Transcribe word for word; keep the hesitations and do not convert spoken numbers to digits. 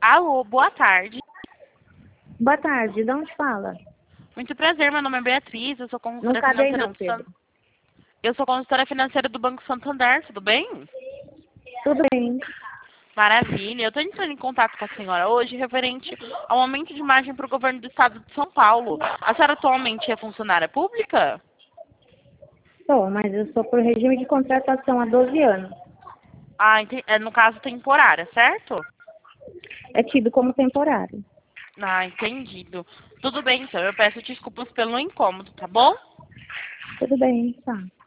Alô, boa tarde. Boa tarde, de onde fala? Muito prazer, meu nome é Beatriz, eu sou Não consultora cabe aí financeira não, do Pedro. San... Eu sou consultora financeira do Banco Santander, tudo bem? Tudo bem. Maravilha. Eu estou entrando em contato com a senhora hoje referente ao aumento de margem para o governo do estado de São Paulo. A senhora atualmente é funcionária pública? Sou, mas eu sou por regime de contratação há doze anos. Ah, ente- é, no caso temporária, certo? É tido como temporário. Ah, entendido. Tudo bem, então. Eu peço desculpas pelo incômodo, tá bom? Tudo bem, tá.